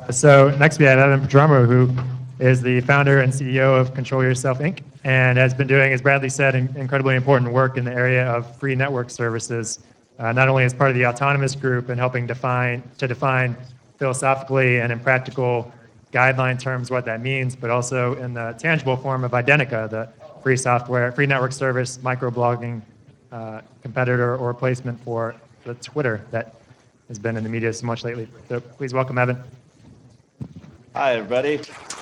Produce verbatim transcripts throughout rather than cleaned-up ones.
So next we have Evan Prodromou, who is the founder and C E O of Control Yourself, Incorporated, and has been doing, as Bradley said, in- incredibly important work in the area of free network services, uh, not only as part of the autonomous group and helping define to define philosophically and in practical guideline terms what that means, but also in the tangible form of Identica, the free software, free network service, microblogging uh, competitor or replacement for the Twitter that has been in the media so much lately. So please welcome Evan. Hi, everybody.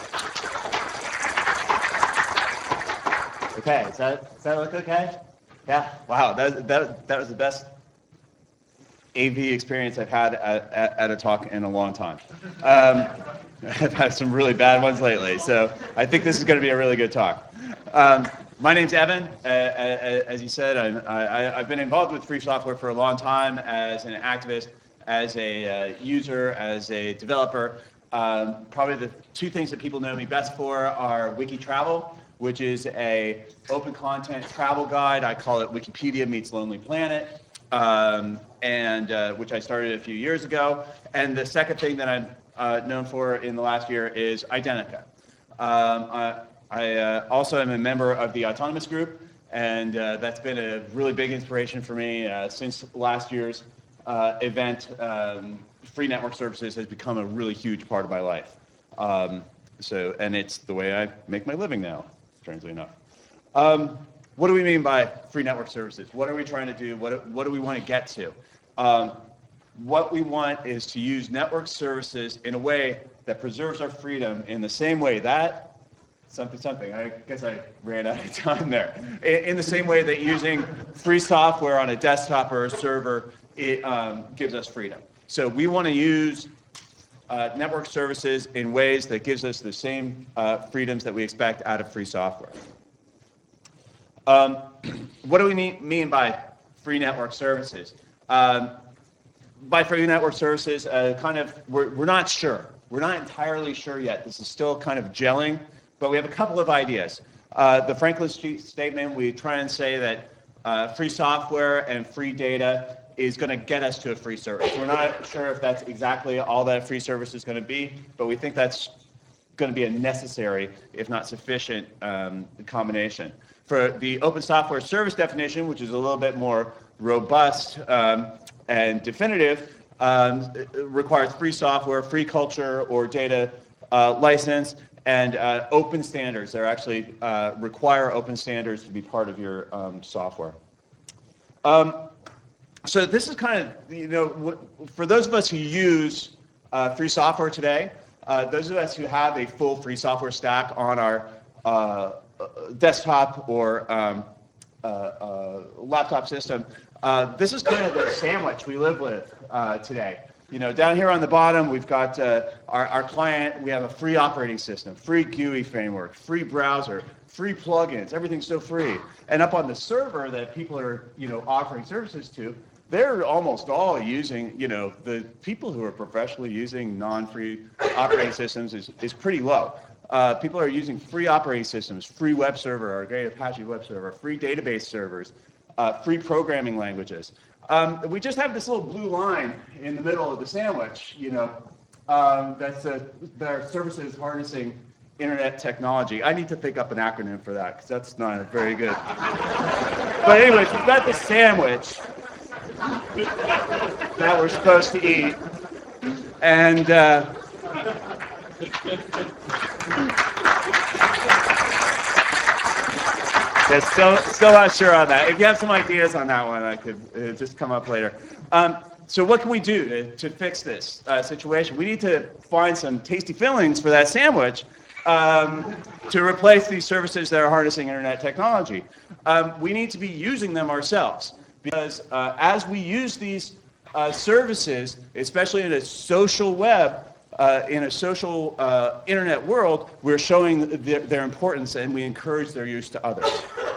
Okay, does that, does that look okay? Yeah, wow, that, that, that was the best A V experience I've had at, at, at a talk in a long time. Um, I've had some really bad ones lately, so I think this is going to be a really good talk. Um, my name's Evan. Uh, as you said, I'm, I, I've been involved with free software for a long time as an activist, as a uh, user, as a developer. Um, probably the two things that people know me best for are WikiTravel, which is a open content travel guide. I call it Wikipedia meets Lonely Planet, um, and uh, which I started a few years ago. And the second thing that I'm uh, known for in the last year is Identica. Um, I, I uh, also am a member of the Autonomous Group, and uh, that's been a really big inspiration for me uh, since last year's uh, event. Um, free network services has become a really huge part of my life. Um, so, and it's the way I make my living now, strangely enough. Um, what do we mean by free network services? What are we trying to do? What, what do we want to get to? Um, what we want is to use network services in a way that preserves our freedom in the same way that something, something. I guess I ran out of time there. In, in the same way that using free software on a desktop or a server, it um, gives us freedom. So we want to use uh, network services in ways that gives us the same uh, freedoms that we expect out of free software. Um, what do we mean, mean by free network services? Um, by free network services, uh, kind of, we're, we're not sure. We're not entirely sure yet. This is still kind of gelling, but we have a couple of ideas. Uh, the Franklin Street Statement, we try and say that uh, free software and free data is going to get us to a free service. We're not sure if that's exactly all that free service is going to be, but we think that's going to be a necessary, if not sufficient, um, combination. For the open software service definition, which is a little bit more robust um, and definitive, um, it requires free software, free culture or data uh, license, and uh, open standards. They actually uh, require open standards to be part of your um, software. Um, so this is kind of, you know, for those of us who use uh, free software today, uh, those of us who have a full free software stack on our uh, desktop or um, uh, uh, laptop system, uh, this is kind of the sandwich we live with uh, today. You know, down here on the bottom, we've got uh, our, our client. We have a free operating system, free G U I framework, free browser, free plugins. Everything's so free. And up on the server that people are, you know, offering services to, they're almost all using, you know, the people who are professionally using non-free operating systems is, is pretty low. Uh, people are using free operating systems, free web server, our great Apache web server, free database servers, uh, free programming languages. Um, we just have this little blue line in the middle of the sandwich, you know, um, that's a, that are services harnessing internet technology. I need to think up an acronym for that because that's not very good. But anyways, we've got the sandwich that we're supposed to eat, and uh, yeah, still, still not sure on that. If you have some ideas on that one, I could uh, just come up later. Um, so what can we do to, to fix this uh, situation? We need to find some tasty fillings for that sandwich um, to replace these services that are harnessing internet technology. Um, we need to be using them ourselves because uh, as we use these uh, services, especially in a social web, Uh, in a social uh, internet world, we're showing their, their importance and we encourage their use to others.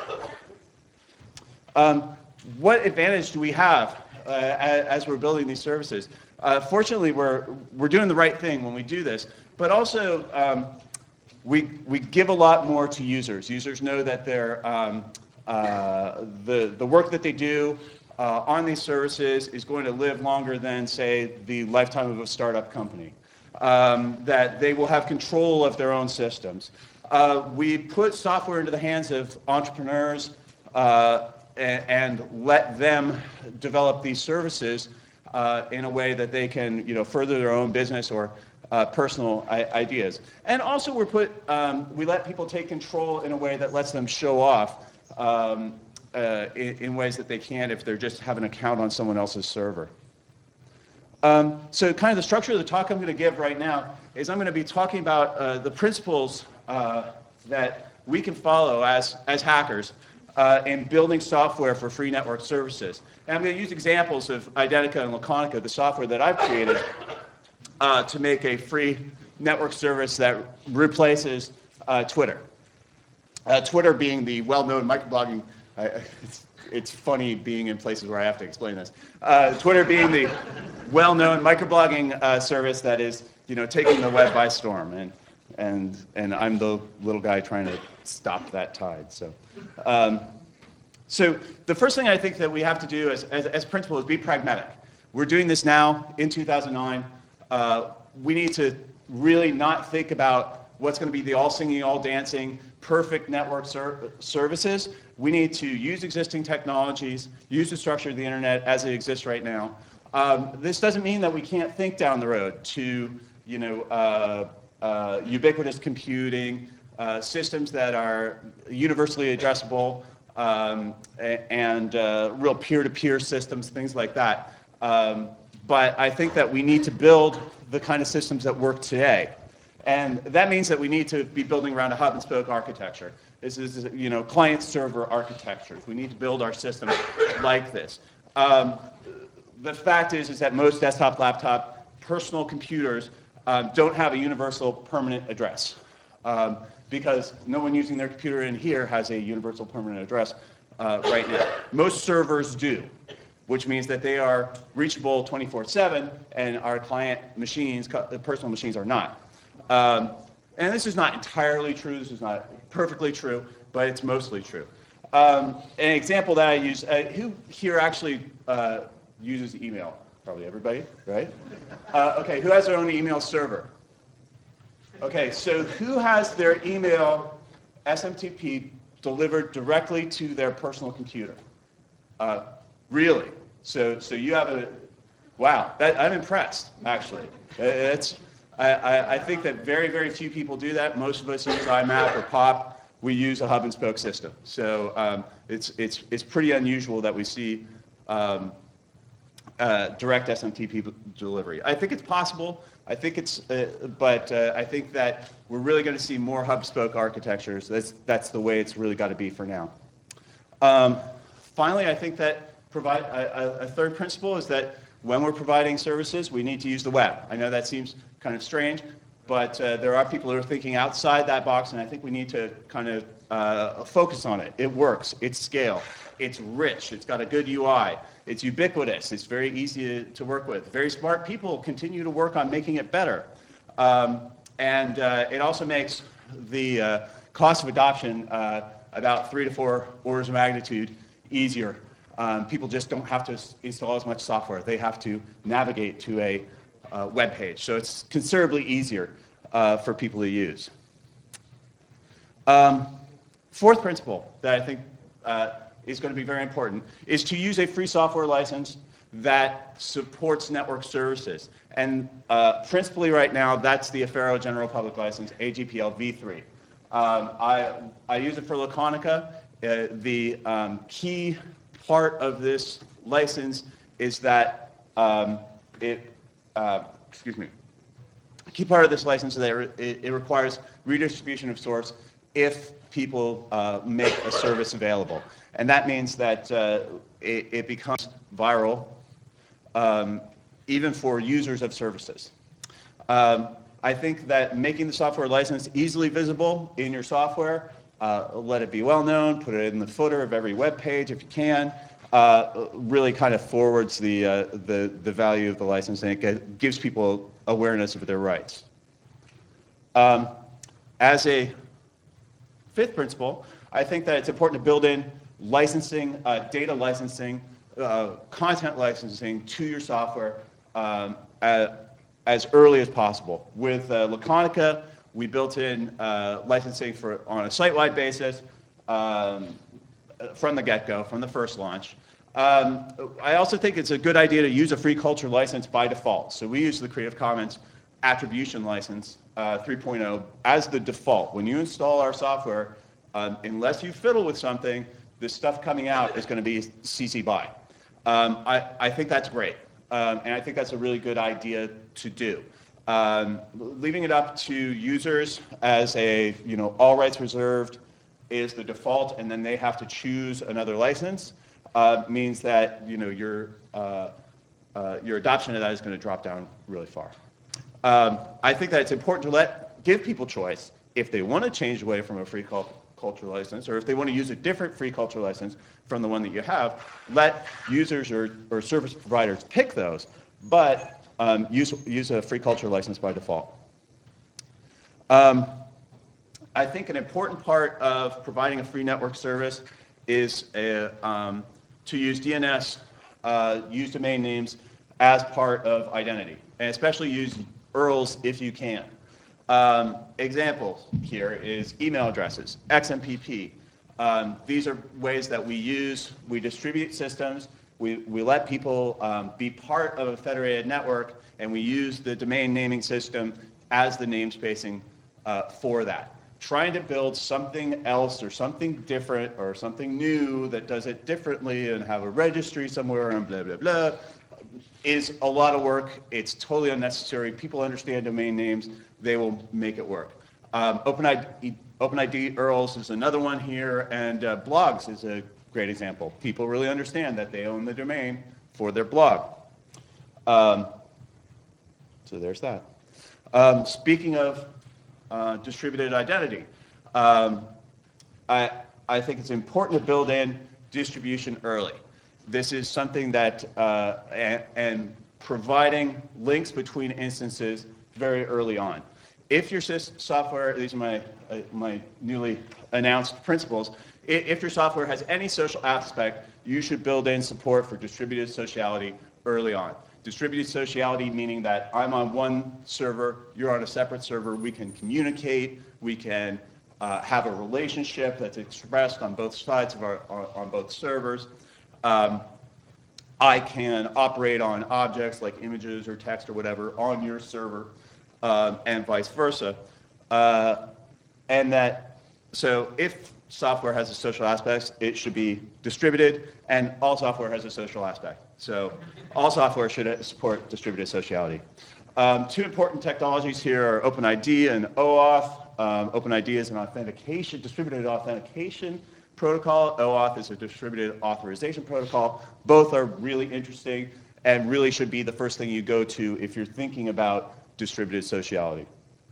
Um, what advantage do we have uh, as we're building these services? Uh, fortunately, we're, we're doing the right thing when we do this, but also um, we, we give a lot more to users. Users know that they're, um, uh, the, the work that they do uh, on these services is going to live longer than, say, the lifetime of a startup company. um, that they will have control of their own systems. Uh, we put software into the hands of entrepreneurs uh, and, and let them develop these services uh, in a way that they can, you know, further their own business or uh, personal I- ideas. And also, we put um, we let people take control in a way that lets them show off um, uh, in, in ways that they can't if they're just have an account on someone else's server. Um, so kind of the structure of the talk I'm going to give right now is I'm going to be talking about uh, the principles uh, that we can follow as, as hackers uh, in building software for free network services. And I'm going to use examples of Identica and Laconica, the software that I've created, uh, to make a free network service that replaces uh, Twitter. Uh, Twitter being the well-known microblogging, uh, it's, it's funny being in places where I have to explain this. Uh, Twitter being the well-known microblogging uh, service that is, you know, taking the web by storm, and and and I'm the little guy trying to stop that tide. So, um, so the first thing I think that we have to do as as, as principal is be pragmatic. We're doing this now in two thousand nine. Uh, we need to really not think about what's going to be the all singing, all dancing, perfect network ser- services. We need to use existing technologies, use the structure of the internet as it exists right now. Um, this doesn't mean that we can't think down the road to, you know, uh, uh, ubiquitous computing, uh, systems that are universally addressable, um, and uh, real peer-to-peer systems, things like that. Um, but I think that we need to build the kind of systems that work today. And that means that we need to be building around a hub and spoke architecture. This is, you know, client-server architecture. We need to build our systems like this. Um, the fact is, is that most desktop, laptop, personal computers um, don't have a universal permanent address, um, because no one using their computer in here has a universal permanent address uh, right now. Most servers do, which means that they are reachable twenty-four seven, and our client machines, personal machines, are not. Um, and this is not entirely true, this is not perfectly true, but it's mostly true. Um, an example that I use, uh, who here actually uh, uses email? Probably everybody, right? Uh, okay, who has their own email server? Okay, so who has their email S M T P delivered directly to their personal computer? Uh, really? So, so you have a, wow, that, I'm impressed, actually. It's, I, I, I think that very, very few people do that. Most of us use IMAP or POP. We use a hub and spoke system. So um, it's, it's, it's pretty unusual that we see um, uh, direct S M T P delivery. I think it's possible. I think it's, uh, but uh, I think that we're really going to see more hub spoke architectures. That's, that's the way it's really got to be for now. Um, finally, I think that provide a, a third principle is that when we're providing services, we need to use the web. I know that seems kind of strange, but uh, there are people who are thinking outside that box, and I think we need to kind of uh, focus on it. It works. It's scale. It's rich. It's got a good U I. It's ubiquitous. It's very easy to, to work with. Very smart people continue to work on making it better. Um, and uh, it also makes the uh, cost of adoption uh, about three to four orders of magnitude easier. Um, people just don't have to install as much software. They have to navigate to a uh, web page. So it's considerably easier uh, for people to use. Um, fourth principle that I think uh, is going to be very important is to use a free software license that supports network services. And uh, principally right now, that's the Affero General Public License, A G P L v three. Um, I, I use it for Laconica. Uh, the um, key part of this license is that um, it, uh, excuse me, a key part of this license is that it, it requires redistribution of source if people uh, make a service available. And that means that uh, it, it becomes viral um, even for users of services. Um, I think that making the software license easily visible in your software, uh, let it be well known, put it in the footer of every web page if you can, uh, really kind of forwards the, uh, the, the value of the license, and it gives people awareness of their rights. Um, as a fifth principle, I think that it's important to build in licensing, uh, data licensing, uh, content licensing to your software um, uh, as early as possible. With uh, Laconica, we built in uh, licensing for on a site-wide basis um, from the get-go, from the first launch. Um, I also think it's a good idea to use a free culture license by default. So we use the Creative Commons Attribution License uh, three point oh as the default. When you install our software, um, unless you fiddle with something, the stuff coming out is going to be C C by. Um, I, I think that's great, um, and I think that's a really good idea to do. Um, leaving it up to users as a, you know, all rights reserved is the default, and then they have to choose another license, uh, means that, you know, your, uh, uh, your adoption of that is going to drop down really far. Um, I think that it's important to let, give people choice if they want to change away from a free cult, culture license, or if they want to use a different free culture license from the one that you have, let users or, or service providers pick those, but um, use, use a free culture license by default. Um, I think an important part of providing a free network service is a, um, to use D N S, uh, use domain names as part of identity, and especially use U R Ls if you can. Um, examples here is email addresses, X M P P. Um, these are ways that we use, we distribute systems, we, we let people um, be part of a federated network, and we use the domain naming system as the namespacing uh, for that. Trying to build something else or something different or something new that does it differently and have a registry somewhere and blah, blah, blah, is a lot of work. It's totally unnecessary. People understand domain names. They will make it work. Um, OpenID, OpenID U R Ls is another one here, and uh, blogs is a great example. People really understand that they own the domain for their blog. Um, so there's that. Um, speaking of uh, distributed identity, um, I, I think it's important to build in distribution early. This is something that, uh, and, and providing links between instances very early on. If your software, these are my, uh, my newly announced principles, if your software has any social aspect, you should build in support for distributed sociality early on. Distributed sociality meaning that I'm on one server, you're on a separate server, we can communicate, we can uh, have a relationship that's expressed on both sides of our, on, on both servers. Um, I can operate on objects like images or text or whatever on your server, um, and vice versa. Uh, and that, so if software has a social aspect, it should be distributed, and all software has a social aspect. So all software should support distributed sociality. Um, two important technologies here are OpenID and OAuth. Um, OpenID is an authentication, distributed authentication protocol. OAuth is a distributed authorization protocol. Both are really interesting and really should be the first thing you go to if you're thinking about distributed sociality.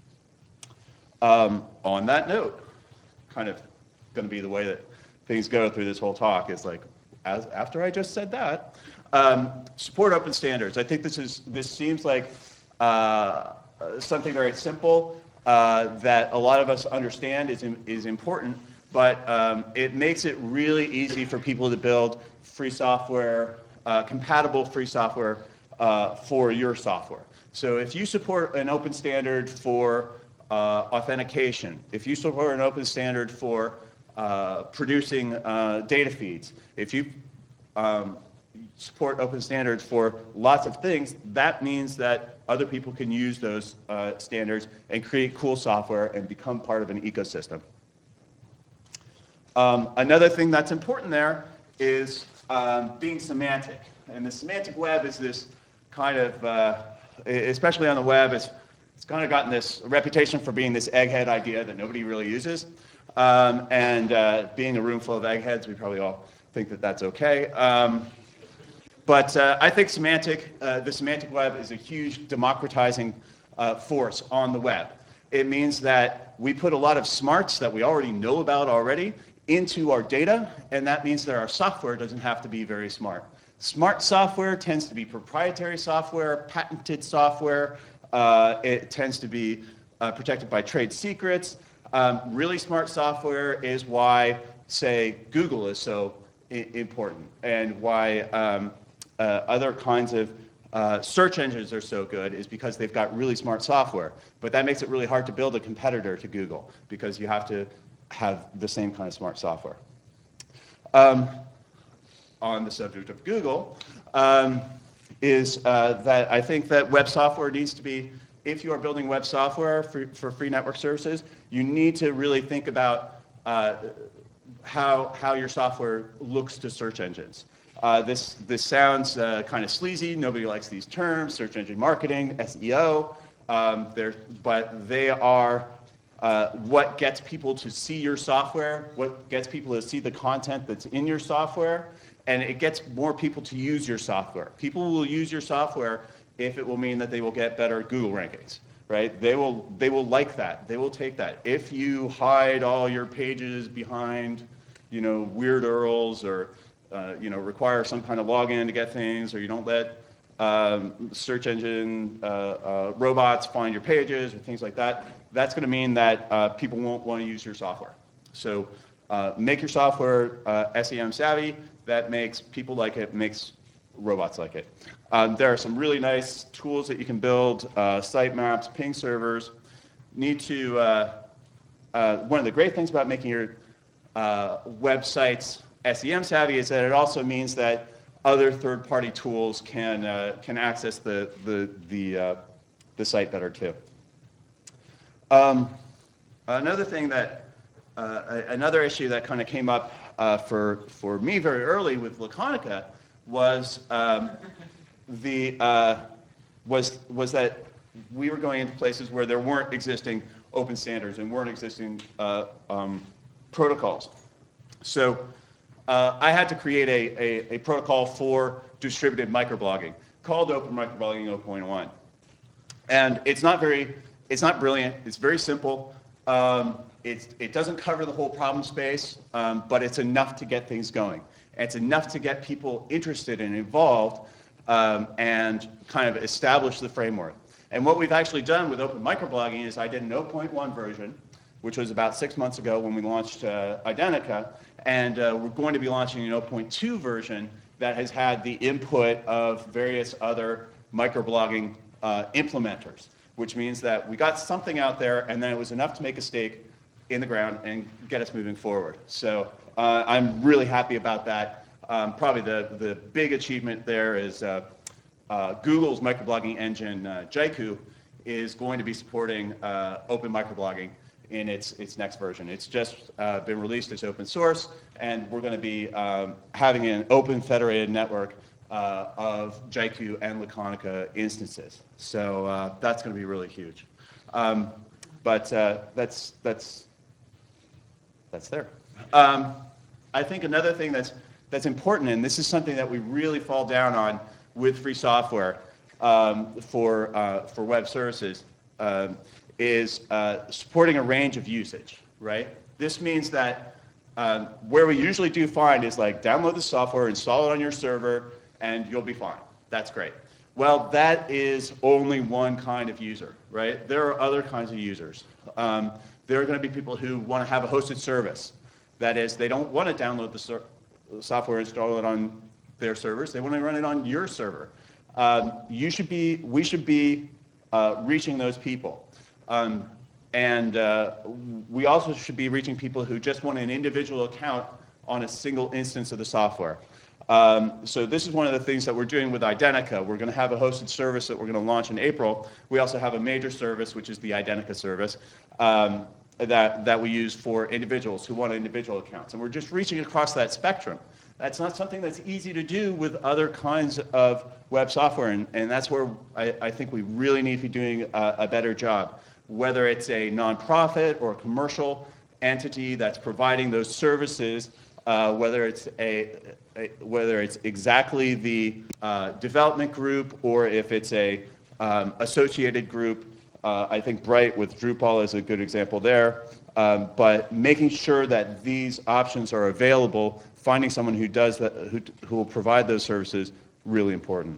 Um, on that note, kind of going to be the way that things go through this whole talk is like, as after I just said that, um, support open standards. I think this is this seems like uh, something very simple uh, that a lot of us understand is is important. But um, it makes it really easy for people to build free software, uh, compatible free software uh, for your software. So if you support an open standard for uh, authentication, if you support an open standard for uh, producing uh, data feeds, if you um, support open standards for lots of things, that means that other people can use those uh, standards and create cool software and become part of an ecosystem. Um, another thing that's important there is um, being semantic. And the semantic web is this kind of, uh, especially on the web, it's, it's kind of gotten this reputation for being this egghead idea that nobody really uses. Um, and uh, being a room full of eggheads, we probably all think that that's okay. Um, but uh, I think semantic, uh, the semantic web is a huge democratizing uh, force on the web. It means that we put a lot of smarts that we already know about already into our data, and that means that our software doesn't have to be very smart. Smart software tends to be proprietary software, patented software. Uh, it tends to be uh, protected by trade secrets. Um, really smart software is why, say, Google is so I- important, and why um, uh, other kinds of uh, search engines are so good is because they've got really smart software. But that makes it really hard to build a competitor to Google because you have to have the same kind of smart software. Um, on the subject of Google, um, is uh, that I think that web software needs to be, if you are building web software for, for free network services, you need to really think about uh, how, how your software looks to search engines. Uh, this, this sounds uh, kind of sleazy. Nobody likes these terms, search engine marketing, S E O, um, but they are uh, what gets people to see your software, what gets people to see the content that's in your software, and it gets more people to use your software. People will use your software if it will mean that they will get better Google rankings, right? They will, they will like that. They will take that. If you hide all your pages behind, you know, weird U R Ls or, uh, you know, require some kind of login to get things, or you don't let um, search engine uh, uh, robots find your pages or things like that, that's going to mean that uh, people won't want to use your software. So uh, make your software uh, S E M savvy. That makes people like it, makes robots like it. Um, there are some really nice tools that you can build, uh, sitemaps, ping servers. Need to, uh, uh, one of the great things about making your uh, websites S E M savvy is that it also means that other third-party tools can uh, can access the the the uh, the site better too. Um, another thing that uh, another issue that kind of came up uh, for for me very early with Laconica was um, the uh, was was that we were going into places where there weren't existing open standards and weren't existing uh, um, protocols. So uh, I had to create a, a, a protocol for distributed microblogging called Open Microblogging zero point one. And it's not very, it's not brilliant. It's very simple. Um, it's, it doesn't cover the whole problem space, um, but it's enough to get things going. It's enough to get people interested and involved um, and kind of establish the framework. And what we've actually done with Open Microblogging is I did an zero point one version, which was about six months ago when we launched uh, Identica, and uh, we're going to be launching an zero point two version that has had the input of various other microblogging uh, implementers, which means that we got something out there and then it was enough to make a stake in the ground and get us moving forward. So uh, I'm really happy about that. Um, probably the, the big achievement there is uh, uh, Google's microblogging engine, uh, Jaiku, is going to be supporting uh, open microblogging in its its next version. It's just uh, been released as open source, and we're going to be um, having an open federated network uh, of Jaiku and Laconica instances. So uh, that's going to be really huge. Um, but uh, that's that's that's there. Um, I think another thing that's that's important, and this is something that we really fall down on with free software um, for uh, for web services. Um, is uh, supporting a range of usage, right? This means that um, where we usually do find is like download the software, install it on your server, and you'll be fine. That's great. Well, that is only one kind of user, right? There are other kinds of users. Um, there are going to be people who want to have a hosted service. That is, they don't want to download the, ser- the software, install it on their servers. They want to run it on your server. Um, you should be, we should be uh, reaching those people. Um, and uh, we also should be reaching people who just want an individual account on a single instance of the software. Um, so this is one of the things that we're doing with Identica. We're going to have a hosted service that we're going to launch in April. We also have a major service, which is the Identica service, um, that, that we use for individuals who want individual accounts. And we're just reaching across that spectrum. That's not something that's easy to do with other kinds of web software, and, and that's where I, I think we really need to be doing a, a better job. Whether it's a nonprofit or a commercial entity that's providing those services, uh, whether it's a, a whether it's exactly the uh, development group or if it's a um, associated group. Uh, I think Bright with Drupal is a good example there. Um, but making sure that these options are available, finding someone who does that, who, who will provide those services, really important.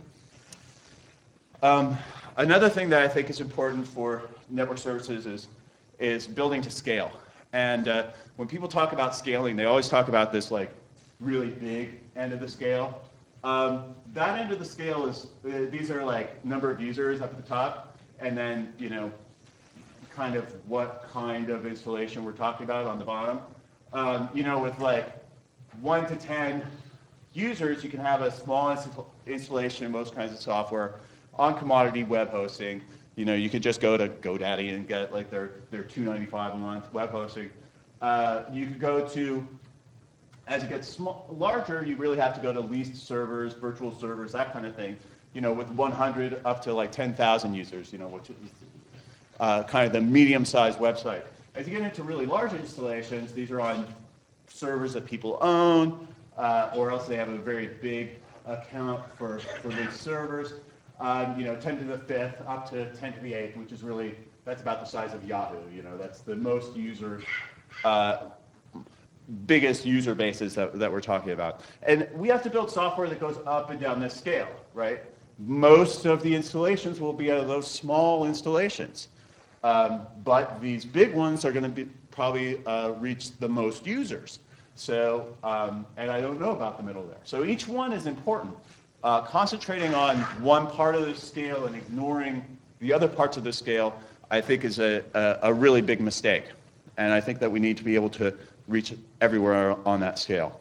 Um, another thing that I think is important for network services is, is building to scale. And uh, when people talk about scaling, they always talk about this like really big end of the scale. Um, that end of the scale is, uh, these are like number of users up at the top, and then, you know, kind of what kind of installation we're talking about on the bottom. Um, you know, with like one to ten users, you can have a small inst installation of most kinds of software on commodity web hosting. You know, you could just go to GoDaddy and get like their, their two ninety-five a month web hosting. Uh, you could go to, as it gets small, larger, you really have to go to leased servers, virtual servers, that kind of thing. You know, with one hundred up to like ten thousand users, you know, which is uh, kind of the medium-sized website. As you get into really large installations, these are on servers that people own, uh, or else they have a very big account for, for these servers. Um, you know, ten to the fifth up to ten to the eighth, which is really, that's about the size of Yahoo. You know, that's the most user, uh, biggest user bases that, that we're talking about. And we have to build software that goes up and down this scale, right? Most of the installations will be out of those small installations. Um, but these big ones are going to be probably uh, reach the most users. So, um, and I don't know about the middle there. So each one is important. Uh, concentrating on one part of the scale and ignoring the other parts of the scale, I think is a, a, a really big mistake. And I think that we need to be able to reach everywhere on that scale.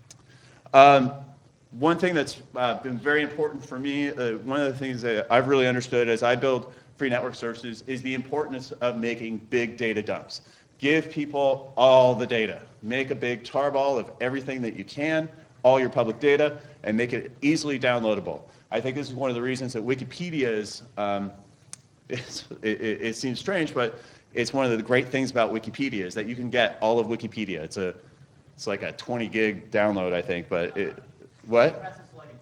Um, one thing that's uh, been very important for me, uh, one of the things that I've really understood as I build free network services is the importance of making big data dumps. Give people all the data. Make a big tarball of everything that you can, all your public data, and make it easily downloadable. I think this is one of the reasons that Wikipedia is, um, it's, it, it seems strange, but it's one of the great things about Wikipedia is that you can get all of Wikipedia. It's a, it's like a twenty gig download, I think, but it, what?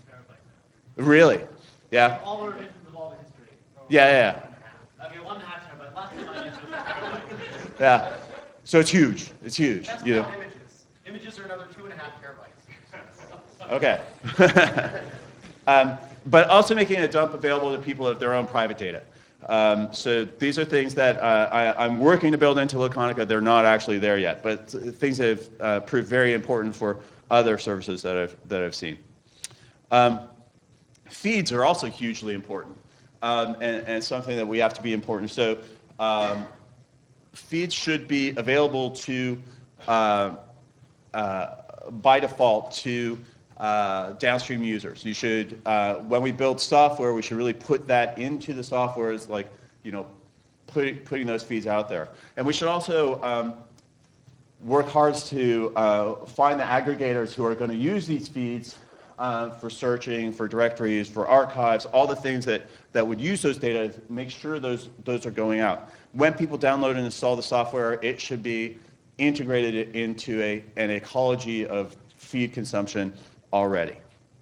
Really? Yeah. All the revisions of all the history. Yeah, yeah, yeah. Okay, one and a half terabyte. Last time I used it. yeah. So it's huge. It's huge. That's You know. not images. Images are another two and a half terabytes. Okay. um, but also making a dump available to people of their own private data. Um, so these are things that uh, I, I'm working to build into Laconica. They're not actually there yet, but things that have uh, proved very important for other services that I've, that I've seen. Um, feeds are also hugely important, um, and, and something that we have to be important. So um, feeds should be available to, uh, uh, by default, to uh, downstream users. You should, uh, when we build software, we should really put that into the software as like, you know, putting, putting those feeds out there. And we should also um, work hard to uh, find the aggregators who are going to use these feeds uh, for searching, for directories, for archives, all the things that, that would use those data, make sure those, those are going out. When people download and install the software, it should be integrated into a, an ecology of feed consumption already.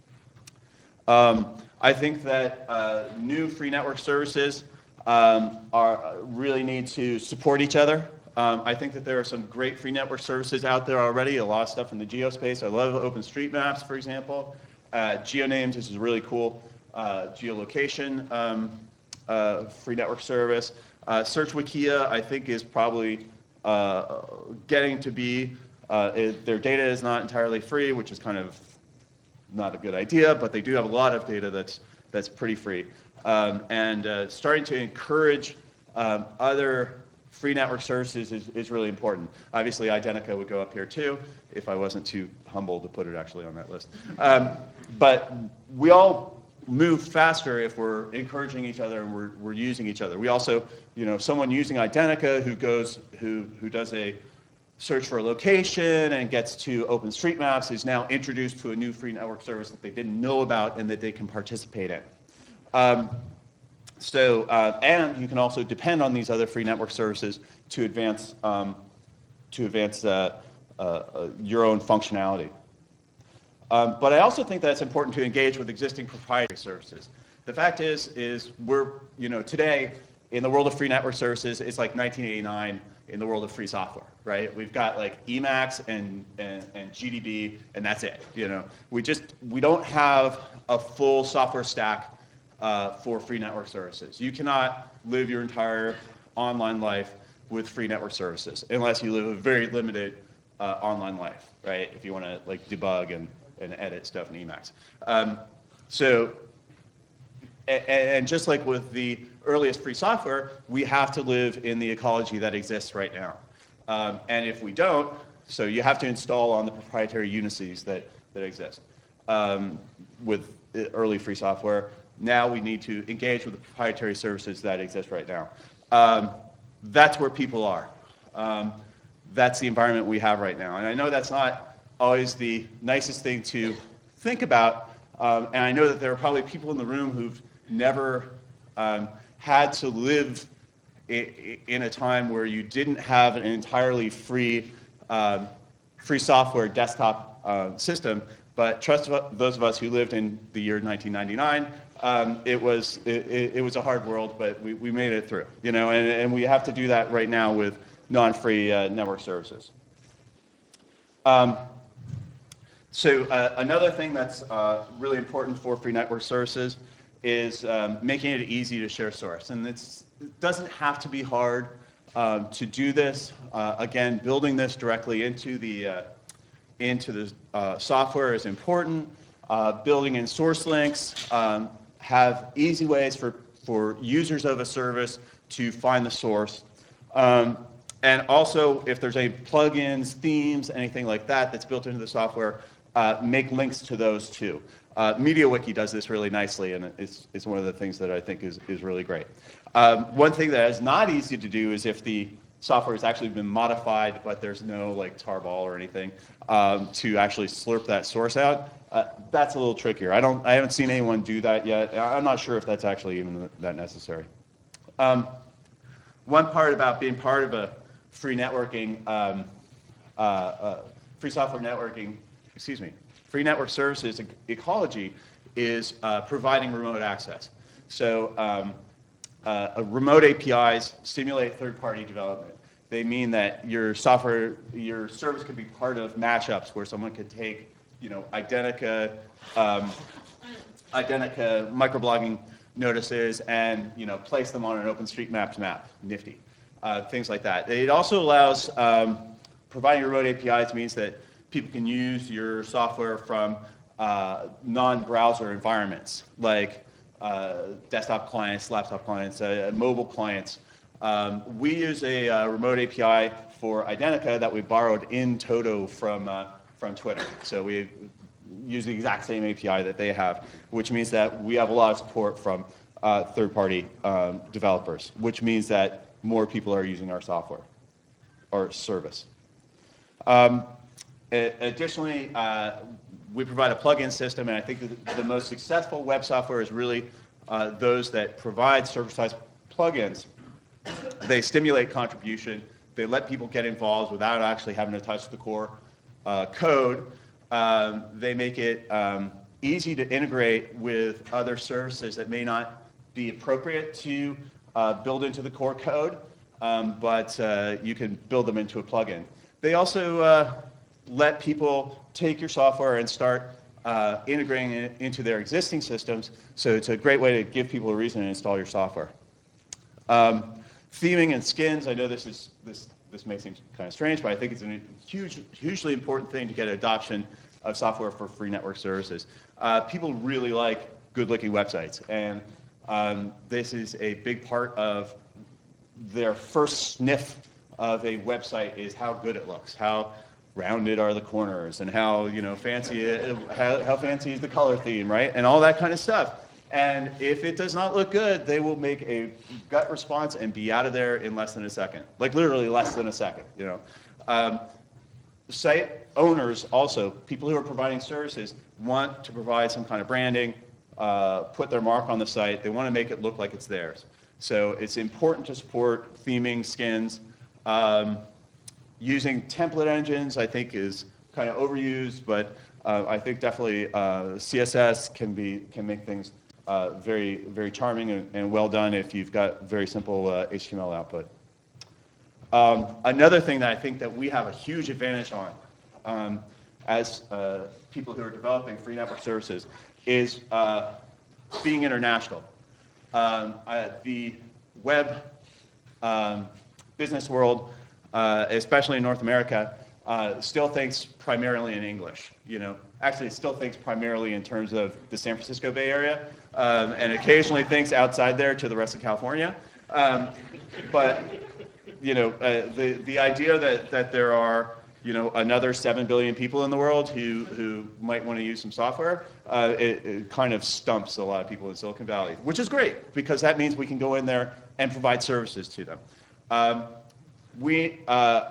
Um, I think that uh, new free network services um, are, really need to support each other. Um, I think that there are some great free network services out there already, a lot of stuff in the geospace. I love OpenStreetMaps, for example. Uh, GeoNames, this is a really cool uh, geolocation um, uh, free network service. Uh, SearchWikia, I think, is probably uh, getting to be, uh, it, their data is not entirely free, which is kind of not a good idea, but they do have a lot of data that's, that's pretty free. Um, and uh, starting to encourage um, other free network services is, is really important. Obviously, Identica would go up here too, if I wasn't too humble to put it actually on that list. Um, but we all move faster if we're encouraging each other and we're, we're using each other. We also, you know, someone using Identica who goes, who, who does a search for a location and gets to OpenStreetMaps is now introduced to a new free network service that they didn't know about and that they can participate in. Um, so, uh, and you can also depend on these other free network services to advance, um, to advance uh, uh, uh, your own functionality. Um, but I also think that it's important to engage with existing proprietary services. The fact is, is we're, you know, today in the world of free network services, it's like nineteen eighty-nine in the world of free software, right? We've got like Emacs and, and, and G D B, and that's it, you know. We just, we don't have a full software stack uh, for free network services. You cannot live your entire online life with free network services unless you live a very limited uh, online life, right? If you want to like debug and and edit stuff in Emacs. Um, so, and, and just like with the earliest free software, we have to live in the ecology that exists right now. Um, and if we don't, so you have to install on the proprietary Unisys that, that exist um, with early free software. Now we need to engage with the proprietary services that exist right now. Um, that's where people are. Um, that's the environment we have right now. And I know that's not always the nicest thing to think about. Um, and I know that there are probably people in the room who've never um, had to live in a time where you didn't have an entirely free, um, free software desktop uh, system. But trust those of us who lived in the year nineteen ninety-nine, um, it was it, it was a hard world, but we, we made it through. You know, and, and we have to do that right now with non-free uh, network services. Um, so uh, another thing that's uh, really important for free network services is um, making it easy to share source, and it's it doesn't have to be hard um, to do this. Uh, again, building this directly into the uh, into the uh, software is important. Uh, building in source links, um, have easy ways for, for users of a service to find the source. Um, and also, if there's any plugins, themes, anything like that that's built into the software, uh, make links to those too. Uh, MediaWiki does this really nicely, and it's, it's one of the things that I think is, is really great. Um, one thing that is not easy to do is if the software has actually been modified, but there's no like tarball or anything um, to actually slurp that source out. Uh, that's a little trickier. I don't. I haven't seen anyone do that yet. I'm not sure if that's actually even that necessary. Um, one part about being part of a free networking, um, uh, uh, free software networking, excuse me, free network services ecology is uh, providing remote access. So. Um, Uh, remote A P Is stimulate third-party development. They mean that your software, your service could be part of mashups where someone could take, you know, Identica, um, Identica microblogging notices and, you know, place them on an OpenStreetMaps map, nifty, uh, things like that. It also allows, um, providing remote A P Is means that people can use your software from uh, non-browser environments, like Uh, desktop clients, laptop clients, uh, mobile clients. Um, we use a uh, remote A P I for Identica that we borrowed in Toto from uh, from Twitter. So we use the exact same A P I that they have, which means that we have a lot of support from uh, third-party um, developers, which means that more people are using our software or service. Um, additionally, uh, we provide a plugin system, and I think that the most successful web software is really uh, those that provide server-side plugins. They stimulate contribution. They let people get involved without actually having to touch the core uh, code. Um, they make it um, easy to integrate with other services that may not be appropriate to uh, build into the core code, um, but uh, you can build them into a plugin. They also uh, let people take your software and start uh, integrating it into their existing systems. So it's a great way to give people a reason to install your software. Um, theming and skins, I know this is this this may seem kind of strange, but I think it's a huge, hugely important thing to get adoption of software for free network services. Uh, people really like good-looking websites, and um, this is a big part of their first sniff of a website is how good it looks, how rounded are the corners, and how, you know, fancy, how, how fancy is the color theme, right? And all that kind of stuff. And if it does not look good, they will make a gut response and be out of there in less than a second. Like literally less than a second, you know. Um, site owners also, people who are providing services, want to provide some kind of branding, uh, put their mark on the site. They want to make it look like it's theirs. So it's important to support theming, skins. Um, Using template engines, I think, is kind of overused, but uh, I think definitely uh, C S S can be can make things uh, very very charming and, and well done if you've got very simple uh, H T M L output. Um, another thing that I think that we have a huge advantage on um, as uh, people who are developing free network services is uh, being international. Um, uh, the web um, business world, Uh, especially in North America, uh, still thinks primarily in English. You know, actually, it still thinks primarily in terms of the San Francisco Bay Area, um, and occasionally thinks outside there to the rest of California. Um, but you know, uh, the the idea that that there are you know another seven billion people in the world who who might want to use some software, uh, it, it kind of stumps a lot of people in Silicon Valley, which is great because that means we can go in there and provide services to them. Um, we uh,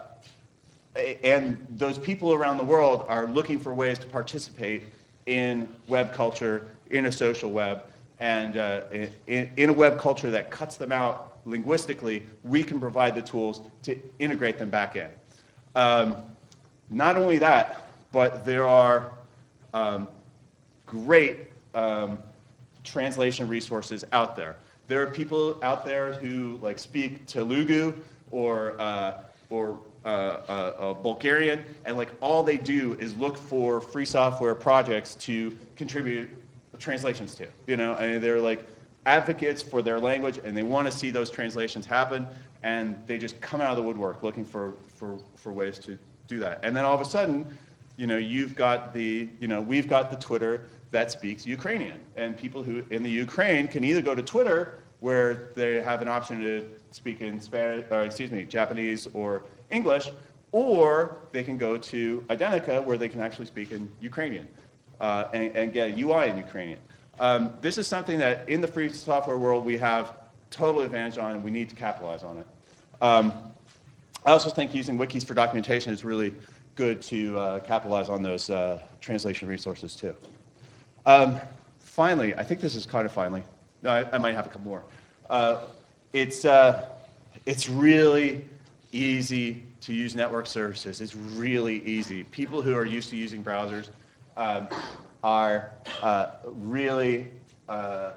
and those people around the world are looking for ways to participate in web culture, in a social web, and uh, in, in a web culture that cuts them out linguistically. We can provide the tools to integrate them back in. Um, not only that, but there are um, great um, translation resources out there. There are people out there who like speak Telugu or uh, or uh, uh, uh, Bulgarian, and like all they do is look for free software projects to contribute translations to. You know, I mean, they're like advocates for their language, and they want to see those translations happen, and they just come out of the woodwork looking for for for ways to do that. And then all of a sudden, you know, you've got the you know we've got the Twitter that speaks Ukrainian, and people who in the Ukraine can either go to Twitter, where they have an option to speak in Spanish, or excuse me, Japanese or English, or they can go to Identica, where they can actually speak in Ukrainian uh, and, and get a U I in Ukrainian. Um, this is something that in the free software world we have total advantage on, and we need to capitalize on it. Um, I also think using wikis for documentation is really good to uh, capitalize on those uh, translation resources too. Um, finally, I think this is kind of finally. No, I, I might have a couple more. Uh, it's uh, it's really easy to use network services. It's really easy. People who are used to using browsers um, are uh, really uh,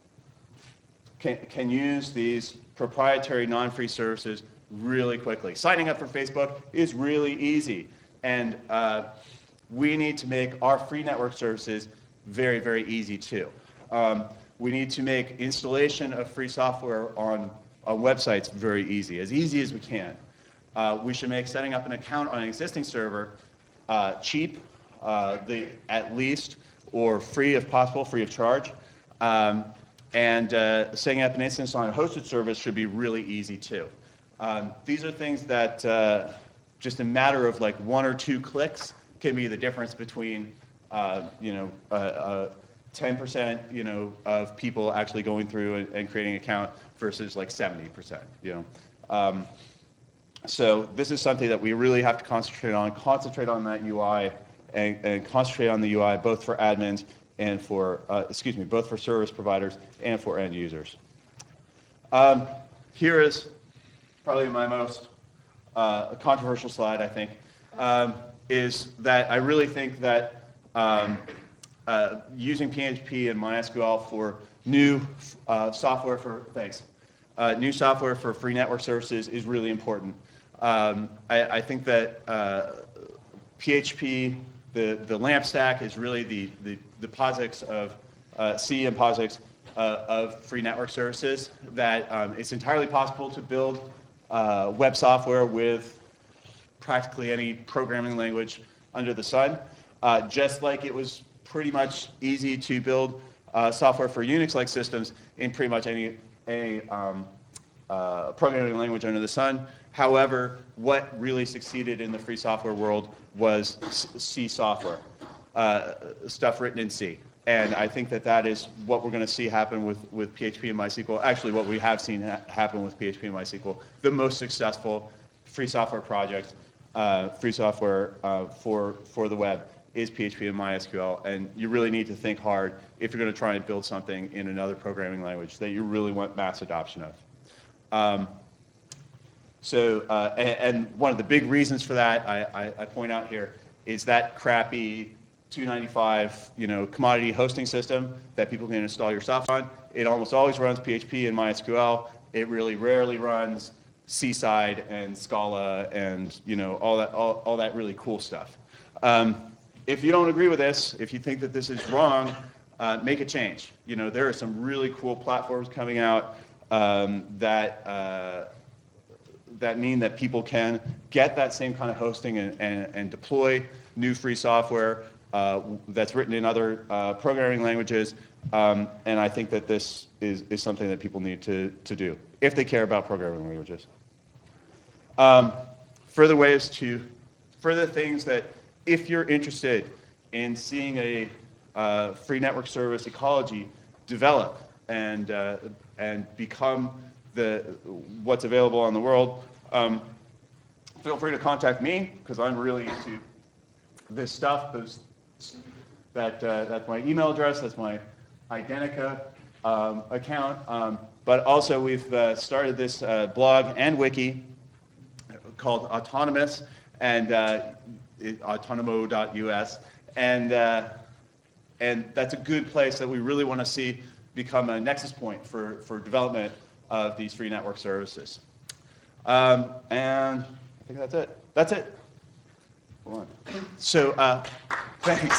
can can use these proprietary non-free services really quickly. Signing up for Facebook is really easy, and uh, we need to make our free network services very, very easy too. Um, we need to make installation of free software on, on websites very easy, as easy as we can. Uh, we should make setting up an account on an existing server uh, cheap, uh, the, at least, or free if possible, free of charge. Um, and uh, setting up an instance on a hosted service should be really easy too. Um, these are things that uh, just a matter of like one or two clicks can be the difference between Uh, you know, uh, uh, ten percent, you know, of people actually going through and, and creating an account versus like seventy percent, you know. Um, so this is something that we really have to concentrate on, concentrate on that U I and, and concentrate on the U I both for admins and for, uh, excuse me, both for service providers and for end users. Um, here is probably my most uh, controversial slide, I think, um, is that I really think that Um, uh, using P H P and MySQL for new uh, software for thanks, uh, new software for free network services is really important. Um, I, I think that uh, P H P, the the LAMP stack, is really the the, the POSIX of uh, C and POSIX uh, of free network services. That um, it's entirely possible to build uh, web software with practically any programming language under the sun. Uh, just like it was pretty much easy to build uh, software for Unix-like systems in pretty much any, any um, uh, programming language under the sun. However, what really succeeded in the free software world was C software, uh, stuff written in C. And I think that that is what we're going to see happen with, with P H P and MySQL. Actually, what we have seen ha happen with P H P and MySQL, the most successful free software project, uh, free software uh, for, for the web, is P H P and MySQL, and you really need to think hard if you're going to try and build something in another programming language that you really want mass adoption of. Um, so, uh, and, and one of the big reasons for that, I, I, I point out here, is that crappy two ninety-five, you know, commodity hosting system that people can install your software on. It almost always runs P H P and MySQL. It really rarely runs Seaside and Scala and you know all that all, all that really cool stuff. Um, If you don't agree with this, if you think that this is wrong, uh, make a change. You know, there are some really cool platforms coming out um, that uh, that mean that people can get that same kind of hosting and, and, and deploy new free software uh, that's written in other uh, programming languages. Um, and I think that this is, is something that people need to, to do if they care about programming languages. Um, further ways to, further things that if you're interested in seeing a uh, free network service ecology develop and, uh, and become the, what's available on the world, um, feel free to contact me because I'm really into this stuff. Those, that, uh, that's my email address, that's my Identica um, account. Um, but also we've uh, started this uh, blog and wiki called Autonomous and uh, autonomo dot U S. And, uh, and that's a good place that we really want to see become a nexus point for, for development of these free network services. Um, and I think that's it. That's it. Hold on. So, uh, thanks.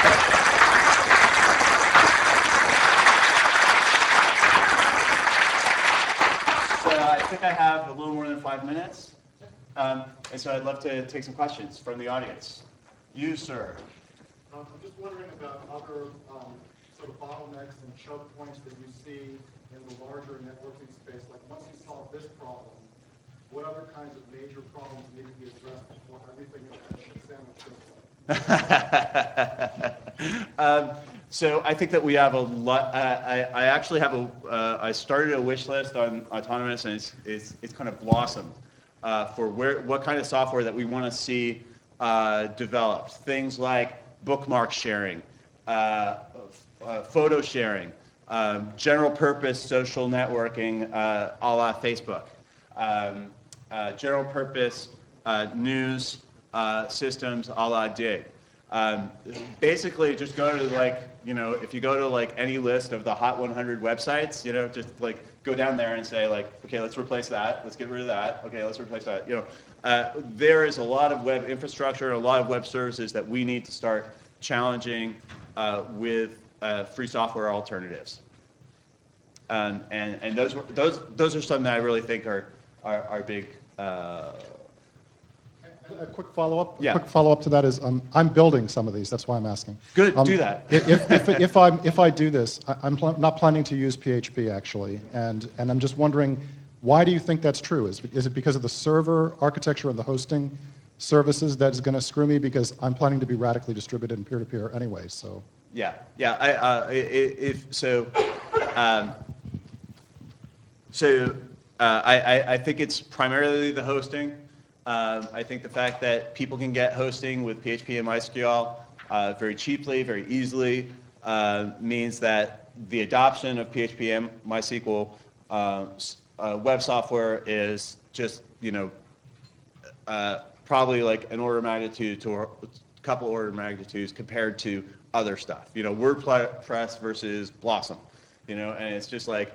So I think I have a little more than five minutes. Um, and so I'd love to take some questions from the audience. You, sir. Um, I'm just wondering about other um, sort of bottlenecks and choke points that you see in the larger networking space. Like once you solve this problem, what other kinds of major problems need to be addressed before everything in that sandwich goes away? um, so I think that we have a lot. Uh, I, I actually have a. Uh, I started a wish list on Autonomous, and it's it's, it's kind of blossomed uh, for where what kind of software that we want to see uh, developed. Things like bookmark sharing, uh, uh, photo sharing, um, general purpose social networking, uh, a la Facebook, um, uh, general purpose uh, news uh, systems, a la Dig. Um, basically, just go to like, you know, if you go to like any list of the Hot one hundred websites, you know, just like go down there and say like, okay, let's replace that. Let's get rid of that. Okay, let's replace that. You know, uh, there is a lot of web infrastructure, a lot of web services that we need to start challenging uh, with uh, free software alternatives. Um, and and those those those are some that I really think are are, are big. Uh, A quick follow-up. Yeah. A quick follow-up to that is um, I'm building some of these. That's why I'm asking. Good, Um, do that. if, if, if, I'm, if I do this, I, I'm pl- not planning to use P H P actually, and, and I'm just wondering, why do you think that's true? Is, is it because of the server architecture and the hosting services that is going to screw me? Because I'm planning to be radically distributed and peer-to-peer anyway, so. Yeah, yeah. I, uh, i- i- if so, um, so uh, I, I I think it's primarily the hosting. Um, I think the fact that people can get hosting with P H P and MySQL uh, very cheaply, very easily, uh, means that the adoption of P H P and MySQL uh, s- uh, web software is just, you know, uh, probably like an order of magnitude to a couple order of magnitudes compared to other stuff. You know, WordPress versus Blossom, you know, and it's just like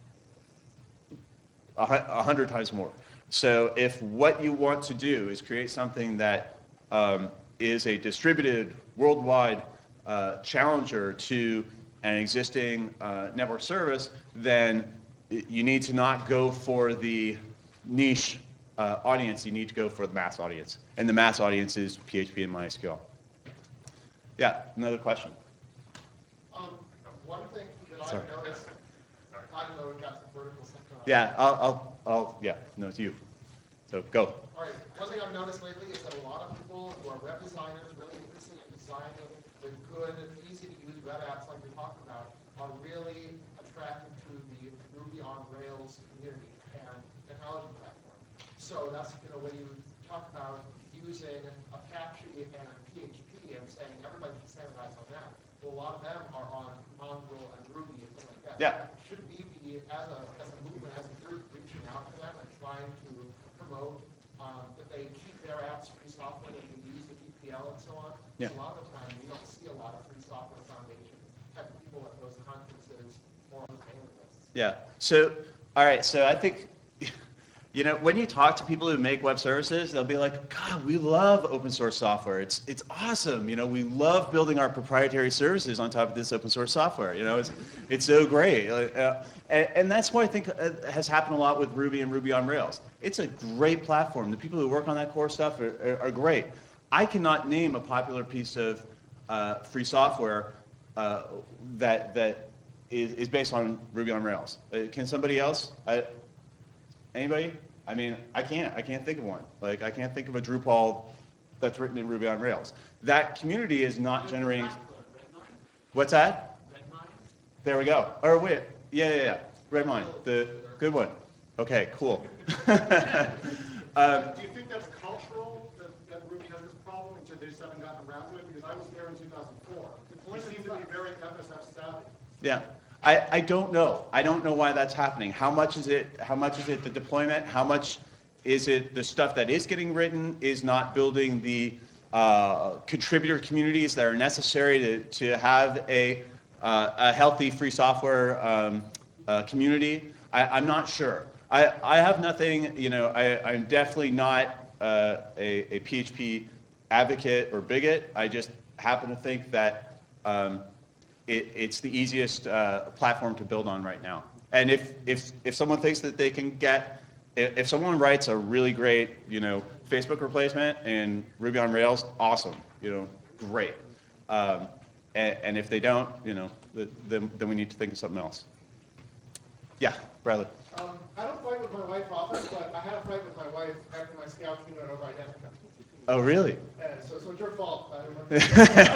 a hu- a hundred times more. So if what you want to do is create something that um, is a distributed worldwide uh, challenger to an existing uh, network service, then y- you need to not go for the niche uh, audience, you need to go for the mass audience. And the mass audience is P H P and MySQL. Yeah, another question. Um, one thing that Sorry. I've noticed, I don't know, it got some vertical sometimes. Yeah, I'll, I'll, I'll yeah, no, it's you. So go. All right, one thing I've noticed lately is that a lot of people who are web designers, really interested in designing the good, easy-to-use web apps like you're talking about, are really attracted to the Ruby on Rails community and technology platform. So that's, you know, when you talk about using Apache and P H P and saying everybody can standardize on that, well, a lot of them are on Mongrel and Ruby and things like that. Yeah. Should we be, as a, as a movement, as a group, reaching out to them and trying to promote um, that they keep their apps free software, that they use the P P L and so on? Yeah. A lot of the time, we don't see a lot of free software foundation type of people at those conferences or on the mailing lists. Yeah. So, all right. So I think, You know, when you talk to people who make web services, they'll be like, God, we love open source software. It's it's awesome. You know, we love building our proprietary services on top of this open source software. You know, it's it's so great. Uh, and, and that's what I think uh, has happened a lot with Ruby and Ruby on Rails. It's a great platform. The people who work on that core stuff are, are, are great. I cannot name a popular piece of uh, free software uh, that that is, is based on Ruby on Rails. Uh, can somebody else? I, Anybody? I mean, I can't. I can't think of one. Like, I can't think of a Drupal that's written in Ruby on Rails. That community is not generating. What's that? There we go. Or wait. Yeah, yeah, yeah. Redmine. The good one. Okay, cool. um, Do you think that's cultural, that, that Ruby has this problem, and they just haven't gotten around to it? Because I was there in two thousand four. We seem to be very F S F savvy. Yeah. I, I don't know. I don't know why that's happening. How much is it? How much is it the deployment? How much is it the stuff that is getting written is not building the uh, contributor communities that are necessary to, to have a, uh, a healthy free software um, uh, community? I, I'm not sure. I, I have nothing, you know, I, I'm definitely not uh, a, a P H P advocate or bigot. I just happen to think that um, It, it's the easiest uh, platform to build on right now. And if, if, if someone thinks that they can get, if, if someone writes a really great, you know, Facebook replacement in Ruby on Rails, awesome, you know, great. Um, and, and if they don't, you know, the, then, then we need to think of something else. Yeah, Bradley. Um, I don't fight with my wife often, but I had a fight with my wife after my scout keynote over Identica. Oh, really? Uh, so, so it's your fault. I don't know.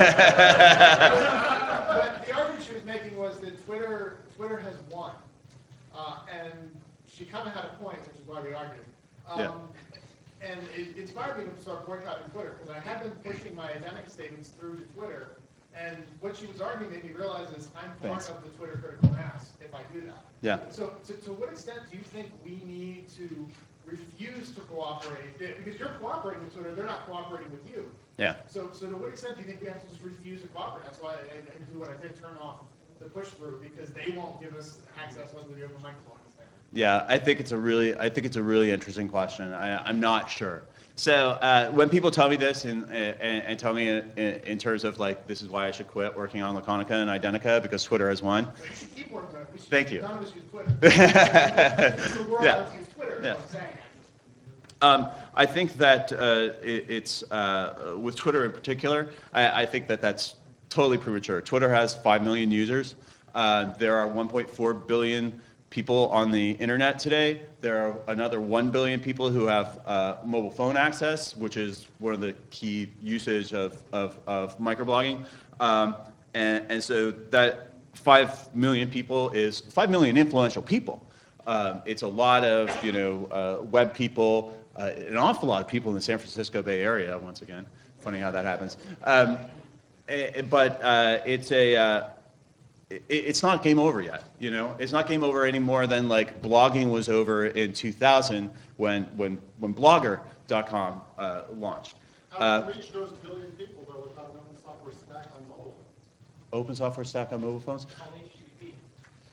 But the argument she was making was that Twitter, Twitter has won, uh, and she kind of had a point, which is why we argued. Um, Yeah. And it inspired me to start boycotting Twitter because I had been pushing my Identica statements through to Twitter, and what she was arguing made me realize is I'm part Thanks. of the Twitter critical mass if I do that. Yeah. So, to, to what extent do you think we need to refuse to cooperate? Because you're cooperating with Twitter, they're not cooperating with you. Yeah. So, so to what extent do you think we have to just refuse to cooperate? That's why I, I do what I did, turn off the push through, because they won't give us access under the open microphone. Yeah, I think it's a really, I think it's a really interesting question. I, I'm not sure. So uh, when people tell me this and, and, and tell me in, in terms of like, this is why I should quit working on Laconica and Identica because Twitter has won. But you should keep working on it. We should- Thank you. None of us use Twitter. The world Yeah. doesn't use Twitter, is Yeah. what I'm saying. Um, I think that uh, it, it's, uh, with Twitter in particular, I, I think that that's totally premature. Twitter has five million users. Uh, there are one point four billion people on the internet today. There are another one billion people who have uh, mobile phone access, which is one of the key usage of, of, of microblogging. Um, and, and so that five million people is five million influential people. Um, it's a lot of, you know, uh, web people, uh, an awful lot of people in the San Francisco Bay Area, once again. Funny how that happens. Um, eh, but uh, it's a, uh, it, it's not game over yet, you know? It's not game over any more than like blogging was over in two thousand when, when, when blogger dot com uh, launched. How do Uh, you reach those billion people though without an open software stack on mobile? open software stack on mobile phones? Call H T T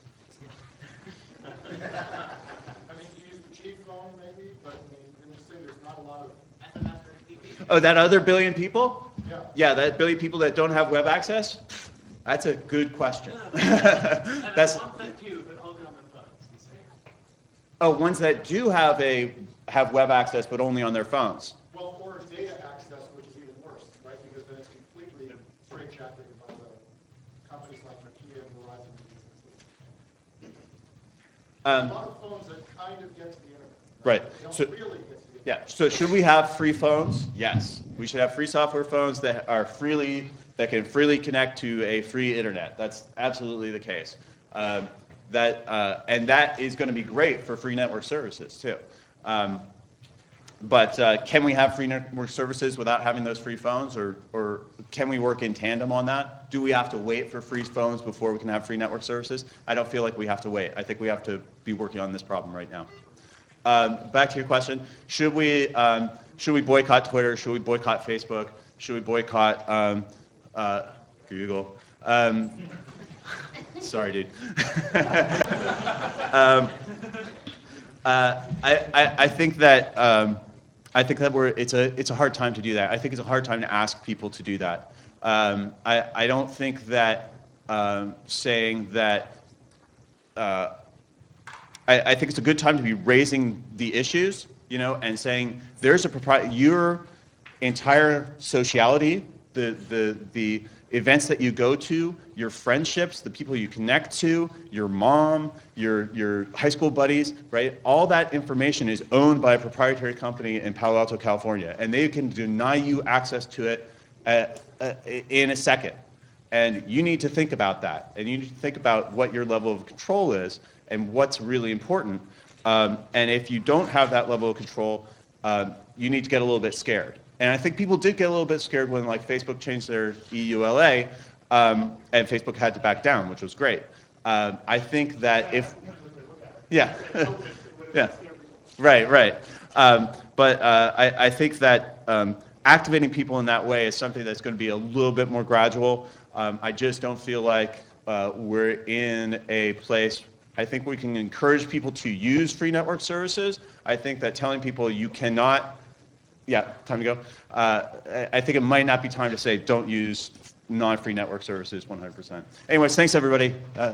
P. I mean, you use the cheap phone maybe, but I mean, I'm just saying there's not a lot of, S M S or H T T P. Oh, that other billion people? yeah. Yeah, that billion people that don't have web access? That's a good question. And That's, the ones that do, but only on their phones. you see. oh, ones that do have a, have web access, but only on their phones. Well, or data access, which is even worse, right? Because then it's completely straitjacketed by the companies like Nokia and Verizon. A Um, lot of phones that kind of get to the internet. Right. They don't So- really get to the internet. Yeah, so should we have free phones? Yes. We should have free software phones that are freely, that can freely connect to a free internet. That's absolutely the case. Um, that, uh, and that is going to be great for free network services too. Um, but uh, can we have free network services without having those free phones, or, or can we work in tandem on that? Do we have to wait for free phones before we can have free network services? I don't feel like we have to wait. I think we have to be working on this problem right now. Um, back to your question, should we, um, should we boycott Twitter? Should we boycott Facebook? Should we boycott um, uh, Google? Um, sorry, dude. um, Uh, I, I, I think that um, I think that we're it's a it's a hard time to do that. I think it's a hard time to ask people to do that. Um, I I don't think that um, saying that. Uh, I, I think it's a good time to be raising the issues, you know, and saying there's a propri- your entire sociality, the the the events that you go to, your friendships, the people you connect to, your mom, your your high school buddies, right? All that information is owned by a proprietary company in Palo Alto, California, and they can deny you access to it at, uh, in a second. And you need to think about that, and you need to think about what your level of control is and what's really important. Um, and if you don't have that level of control, um, you need to get a little bit scared. And I think people did get a little bit scared when like Facebook changed their E U L A, um, and Facebook had to back down, which was great. Um, I think that if, yeah, yeah, right, right. Um, but uh, I, I think that um, activating people in that way is something that's going to be a little bit more gradual. Um, I just don't feel like uh, we're in a place. I think we can encourage people to use free network services. I think that telling people you cannot, yeah, time to go. Uh, I I think it might not be time to say don't use non-free network services one hundred percent. Anyways, thanks everybody. Uh,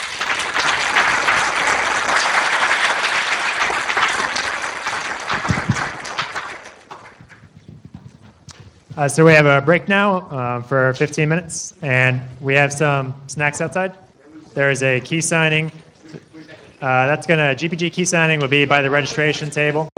Uh, so we have a break now uh, for fifteen minutes, and we have some snacks outside. There is a key signing. Uh, that's going to, G P G key signing will be by the registration table.